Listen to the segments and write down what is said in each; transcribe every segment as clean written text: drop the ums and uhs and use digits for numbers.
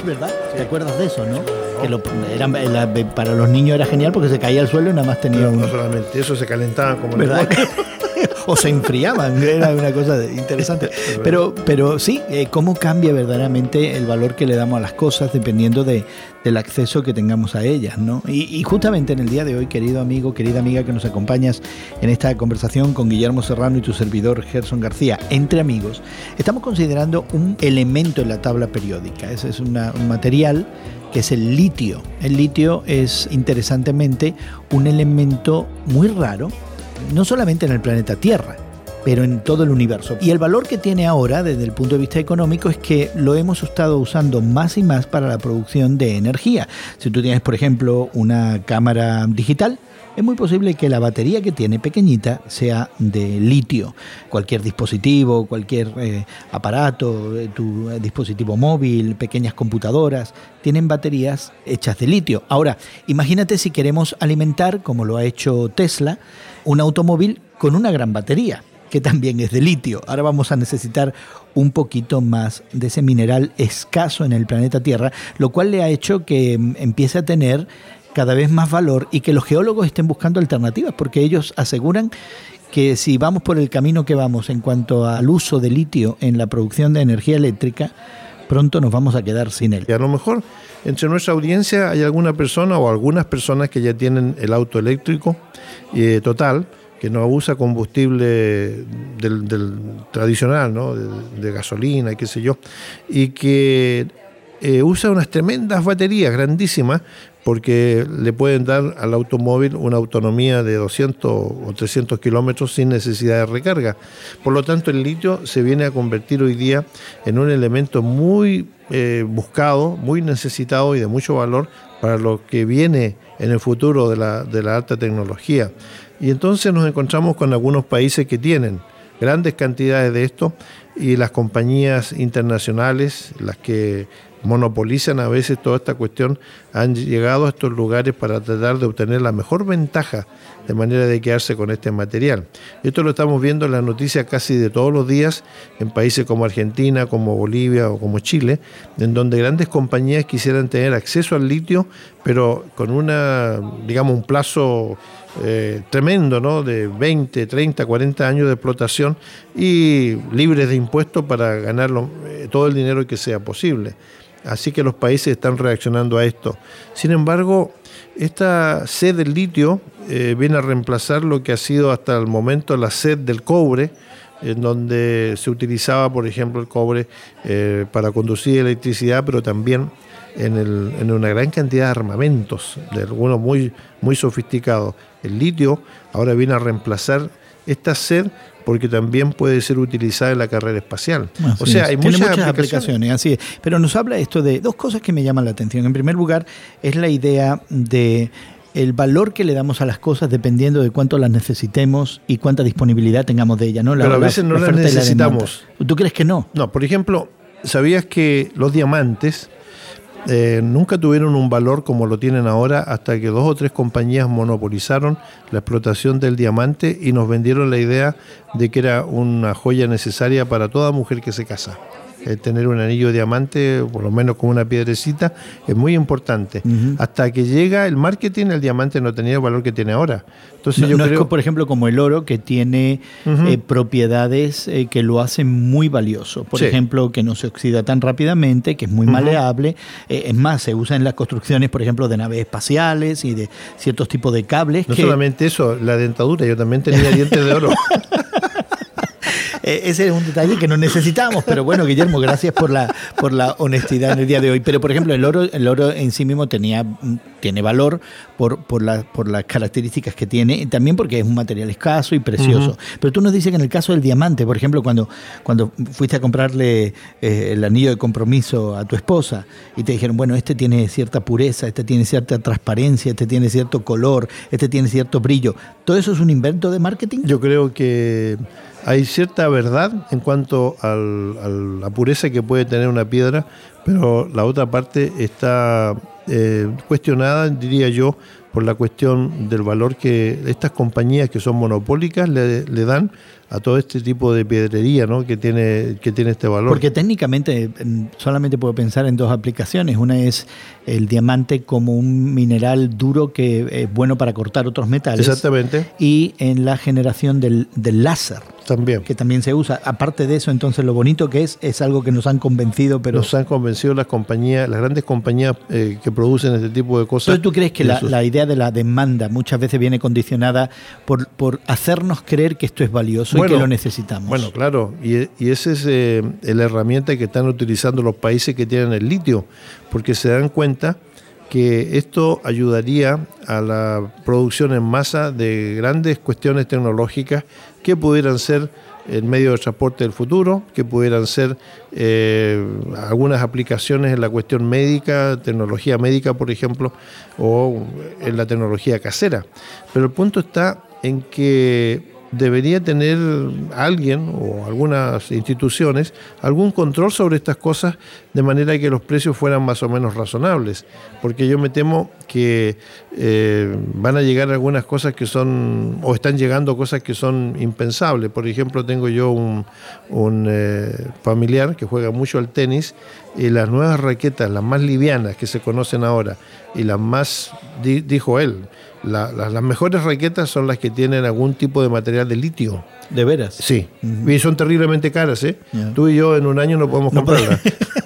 ¿verdad? ¿Te acuerdas de eso, no? Que para los niños era genial porque se caía al suelo y nada más tenía No solamente eso, se calentaban como ¿verdad? O se enfriaban, era una cosa interesante. Pero sí, cómo cambia verdaderamente el valor que le damos a las cosas dependiendo del acceso que tengamos a ellas, ¿no? Y justamente en el día de hoy, querido amigo, querida amiga que nos acompañas en esta conversación con Guillermo Serrano y tu servidor Gerson García, entre amigos, estamos considerando un elemento en la tabla periódica. Ese es un material que es el litio. El litio es, interesantemente, un elemento muy raro, no solamente en el planeta Tierra, pero en todo el universo. Y el valor que tiene ahora, desde el punto de vista económico, es que lo hemos estado usando más y más para la producción de energía. Si tú tienes, por ejemplo, una cámara digital, es muy posible que la batería que tiene pequeñita sea de litio. Cualquier dispositivo, cualquier aparato, tu dispositivo móvil, pequeñas computadoras, tienen baterías hechas de litio. Ahora, imagínate si queremos alimentar, como lo ha hecho Tesla, un automóvil con una gran batería, que también es de litio. Ahora vamos a necesitar un poquito más de ese mineral escaso en el planeta Tierra, lo cual le ha hecho que empiece a tener cada vez más valor y que los geólogos estén buscando alternativas, porque ellos aseguran que si vamos por el camino que vamos en cuanto al uso de litio en la producción de energía eléctrica, pronto nos vamos a quedar sin él. Y a lo mejor entre nuestra audiencia hay alguna persona o algunas personas que ya tienen el auto eléctrico total, que no usa combustible del tradicional, ¿no? de gasolina y qué sé yo, y que usa unas tremendas baterías grandísimas, porque le pueden dar al automóvil una autonomía de 200 o 300 kilómetros sin necesidad de recarga. Por lo tanto, el litio se viene a convertir hoy día en un elemento muy buscado, muy necesitado y de mucho valor para lo que viene en el futuro de la alta tecnología. Y entonces nos encontramos con algunos países que tienen grandes cantidades de esto, y las compañías internacionales, las que monopolizan a veces toda esta cuestión, han llegado a estos lugares para tratar de obtener la mejor ventaja de manera de quedarse con este material. Esto lo estamos viendo en las noticias casi de todos los días en países como Argentina, como Bolivia o como Chile, en donde grandes compañías quisieran tener acceso al litio, pero con un plazo tremendo, ¿no? De 20, 30, 40 años de explotación y libres de impuestos para ganar todo el dinero que sea posible. Así que los países están reaccionando a esto. Sin embargo, esta sed del litio viene a reemplazar lo que ha sido hasta el momento la sed del cobre, en donde se utilizaba, por ejemplo, el cobre para conducir electricidad, pero también en una gran cantidad de armamentos, de algunos muy, muy sofisticados. El litio ahora viene a reemplazar esta sed, porque también puede ser utilizada en la carrera espacial. Hay muchas aplicaciones. Así es. Pero nos habla esto de dos cosas que me llaman la atención. En primer lugar, es la idea de el valor que le damos a las cosas dependiendo de cuánto las necesitemos y cuánta disponibilidad tengamos de ellas, ¿no? Pero a veces no las necesitamos. ¿Tú crees que no? No, por ejemplo, ¿sabías que los diamantes nunca tuvieron un valor como lo tienen ahora, hasta que 2 o 3 compañías monopolizaron la explotación del diamante y nos vendieron la idea de que era una joya necesaria para toda mujer que se casa? Tener un anillo de diamante, por lo menos con una piedrecita, es muy importante. Uh-huh. Hasta que llega el marketing, el diamante no tenía el valor que tiene ahora. Entonces yo creo, es, por ejemplo, como el oro, que tiene propiedades que lo hacen muy valioso. Por ejemplo, que no se oxida tan rápidamente, que es muy maleable. Es más, se usa en las construcciones, por ejemplo, de naves espaciales y de ciertos tipos de cables. No solamente eso, la dentadura. Yo también tenía dientes de oro. Ese es un detalle que no necesitamos, pero bueno, Guillermo, gracias por la honestidad en el día de hoy. Pero, por ejemplo, el oro en sí mismo tiene valor por las características que tiene, y también porque es un material escaso y precioso. Uh-huh. Pero tú nos dices que en el caso del diamante, por ejemplo, cuando fuiste a comprarle el anillo de compromiso a tu esposa y te dijeron, bueno, este tiene cierta pureza, este tiene cierta transparencia, este tiene cierto color, este tiene cierto brillo, ¿todo eso es un invento de marketing? Yo creo que hay cierta verdad en cuanto a la pureza que puede tener una piedra, pero la otra parte está cuestionada, diría yo, por la cuestión del valor que estas compañías que son monopólicas le dan a todo este tipo de pedrería, ¿no? que tiene este valor. Porque técnicamente solamente puedo pensar en dos aplicaciones. Una es el diamante como un mineral duro que es bueno para cortar otros metales. Exactamente. Y en la generación del láser. También. Que también se usa. Aparte de eso, entonces lo bonito que es algo que nos han convencido, pero... Nos han convencido las grandes compañías que producen este tipo de cosas. Entonces, ¿tú crees que la idea de la demanda muchas veces viene condicionada por hacernos creer que esto es valioso y que lo necesitamos? Bueno, claro, y esa es la herramienta que están utilizando los países que tienen el litio, porque se dan cuenta que esto ayudaría a la producción en masa de grandes cuestiones tecnológicas que pudieran ser el medio de transporte del futuro, que pudieran ser algunas aplicaciones en la cuestión médica, tecnología médica, por ejemplo, o en la tecnología casera. Pero el punto está en que debería tener alguien o algunas instituciones algún control sobre estas cosas de manera que los precios fueran más o menos razonables, porque yo me temo que van a llegar algunas cosas que son, o están llegando cosas que son impensables. Por ejemplo, tengo yo un familiar que juega mucho al tenis y las nuevas raquetas, las más livianas que se conocen ahora y las más, dijo él, las mejores raquetas son las que tienen algún tipo de material de litio. ¿De veras? Sí, y son terriblemente caras, ¿eh? Yeah. Tú y yo en un año no podemos comprarlas.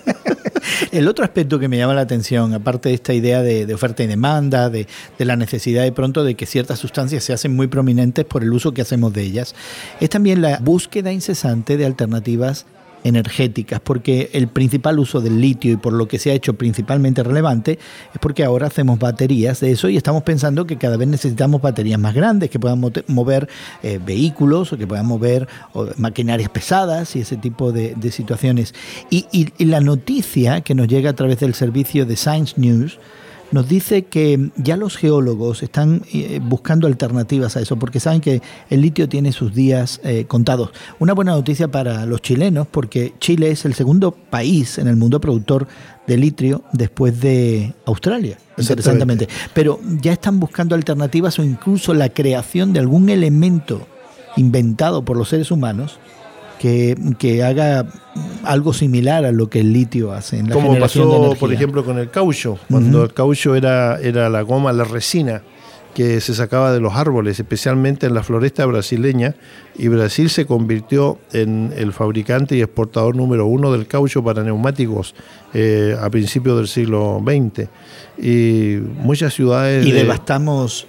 El otro aspecto que me llama la atención, aparte de esta idea de oferta y demanda, de la necesidad de pronto de que ciertas sustancias se hacen muy prominentes por el uso que hacemos de ellas, es también la búsqueda incesante de alternativas energéticas, porque el principal uso del litio y por lo que se ha hecho principalmente relevante es porque ahora hacemos baterías de eso y estamos pensando que cada vez necesitamos baterías más grandes que puedan mover vehículos o que puedan mover maquinarias pesadas y ese tipo de situaciones. Y la noticia que nos llega a través del servicio de Science News nos dice que ya los geólogos están buscando alternativas a eso, porque saben que el litio tiene sus días contados. Una buena noticia para los chilenos, porque Chile es el segundo país en el mundo productor de litio después de Australia, interesantemente. Pero ya están buscando alternativas o incluso la creación de algún elemento inventado por los seres humanos que haga algo similar a lo que el litio hace en la generación de energía. Como pasó, por ejemplo, con el caucho, cuando el caucho era la goma, la resina que se sacaba de los árboles, especialmente en la floresta brasileña, y Brasil se convirtió en el fabricante y exportador número 1 del caucho para neumáticos a principios del siglo XX. Y muchas ciudades... Y devastamos...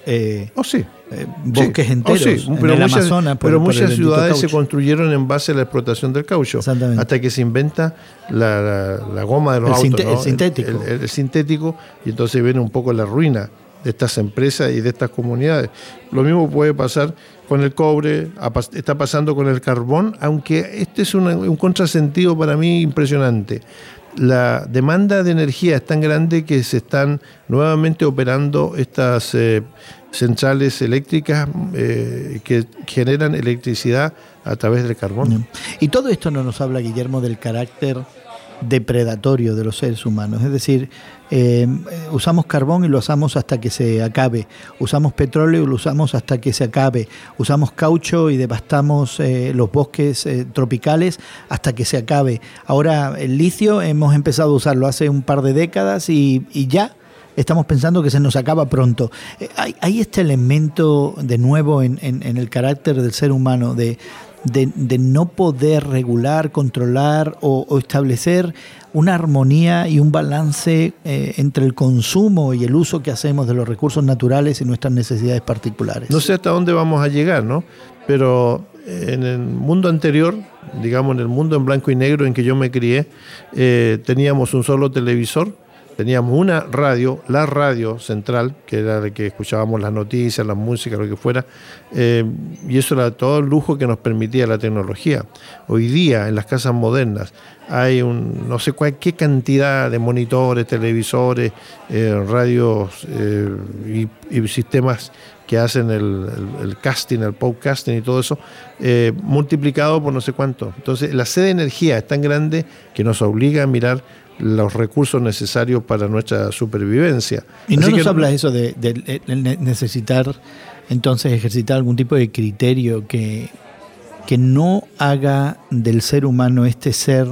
bosques enteros en el Amazonas. Pero muchas ciudades se construyeron en base a la explotación del caucho, hasta que se inventa la goma de los autos, ¿no? El sintético, y entonces viene un poco la ruina de estas empresas y de estas comunidades. Lo mismo puede pasar con el cobre, está pasando con el carbón, aunque este es un contrasentido para mí impresionante. La demanda de energía es tan grande que se están nuevamente operando estas centrales eléctricas que generan electricidad a través del carbón. Y todo esto no nos habla, Guillermo, del carácter depredatorio de los seres humanos. Es decir, usamos carbón y lo usamos hasta que se acabe. Usamos petróleo y lo usamos hasta que se acabe. Usamos caucho y devastamos los bosques tropicales hasta que se acabe. Ahora, el litio hemos empezado a usarlo hace un par de décadas y ya estamos pensando que se nos acaba pronto. Hay este elemento de nuevo en el carácter del ser humano de no poder regular, controlar o establecer una armonía y un balance entre el consumo y el uso que hacemos de los recursos naturales y nuestras necesidades particulares. No sé hasta dónde vamos a llegar, ¿no? Pero en el mundo anterior, digamos en el mundo en blanco y negro en que yo me crié, teníamos un solo televisor, teníamos una radio, la radio central, que era la que escuchábamos las noticias, la música, lo que fuera, y eso era todo el lujo que nos permitía la tecnología. Hoy día, en las casas modernas, hay no sé qué cantidad de monitores, televisores, radios y sistemas que hacen el casting, el podcasting y todo eso, multiplicado por no sé cuánto. Entonces, la sed de energía es tan grande que nos obliga a mirar los recursos necesarios para nuestra supervivencia. Y no nos habla eso de necesitar, entonces, ejercitar algún tipo de criterio que no haga del ser humano este ser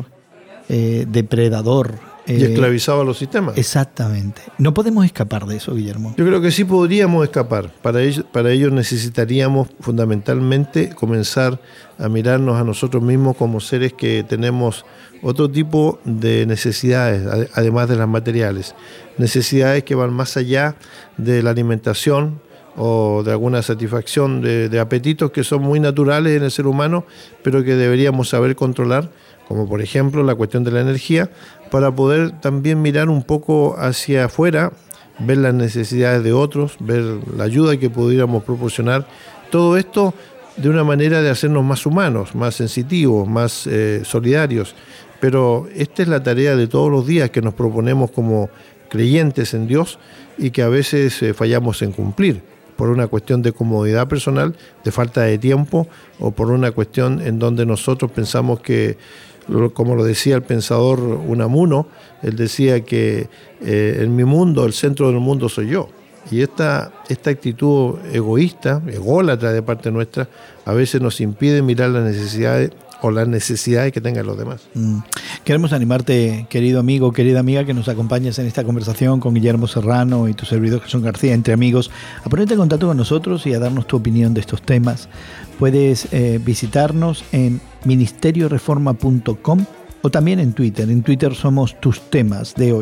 depredador. Y esclavizado a los sistemas. Exactamente. No podemos escapar de eso, Guillermo. Yo creo que sí podríamos escapar. Para ello necesitaríamos fundamentalmente comenzar a mirarnos a nosotros mismos como seres que tenemos otro tipo de necesidades, además de las materiales. Necesidades que van más allá de la alimentación o de alguna satisfacción de apetitos que son muy naturales en el ser humano, pero que deberíamos saber controlar, como por ejemplo la cuestión de la energía, para poder también mirar un poco hacia afuera, ver las necesidades de otros, ver la ayuda que pudiéramos proporcionar. Todo esto de una manera de hacernos más humanos, más sensitivos, más solidarios. Pero esta es la tarea de todos los días que nos proponemos como creyentes en Dios y que a veces fallamos en cumplir, por una cuestión de comodidad personal, de falta de tiempo, o por una cuestión en donde nosotros pensamos que, como lo decía el pensador Unamuno, él decía que en mi mundo, el centro del mundo soy yo. Y esta actitud egoísta, ególatra de parte nuestra, a veces nos impide mirar las necesidades o las necesidades que tengan los demás. Queremos animarte, querido amigo, querida amiga, que nos acompañes en esta conversación con Guillermo Serrano y tu servidor Jesús García, entre amigos, a ponerte en contacto con nosotros y a darnos tu opinión de estos temas. Puedes visitarnos en ministerioreforma.com o también en Twitter. En Twitter somos tus temas de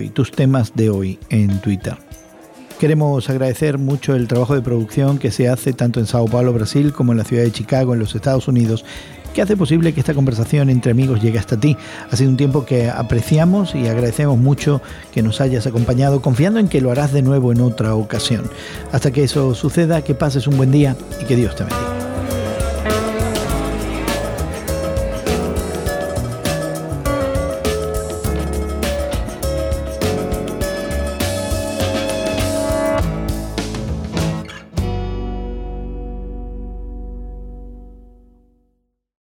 hoy en Twitter. Queremos agradecer mucho el trabajo de producción que se hace tanto en Sao Paulo, Brasil, como en la ciudad de Chicago, en los Estados Unidos, que hace posible que esta conversación entre amigos llegue hasta ti. Ha sido un tiempo que apreciamos y agradecemos mucho que nos hayas acompañado, confiando en que lo harás de nuevo en otra ocasión. Hasta que eso suceda, que pases un buen día y que Dios te bendiga.